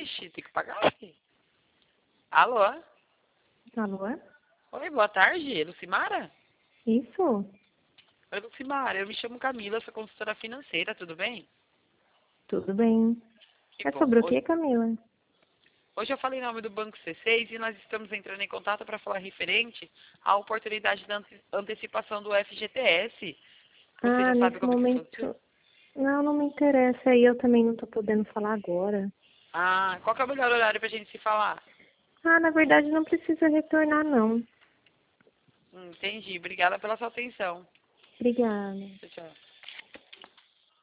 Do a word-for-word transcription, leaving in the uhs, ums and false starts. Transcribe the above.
Ixi, tem que pagar, filho. Alô? Alô? Oi, boa tarde, Lucimara? Isso? Oi, Lucimara, eu me chamo Camila, sou consultora financeira, tudo bem? Tudo bem. Que É bom. sobre o Hoje, que, Camila? hoje eu falei em nome do Banco C seis e nós estamos entrando em contato para falar referente à oportunidade da ante- antecipação do F G T S. Você Ah, já sabe nesse como é que funciona? momento... Não, não me interessa. Aí eu também não tô podendo falar agora. Ah, qual que é o melhor horário pra gente se falar? Ah, na verdade não precisa retornar, não. Hum, entendi. Obrigada pela sua atenção. Obrigada. Tchau, tchau.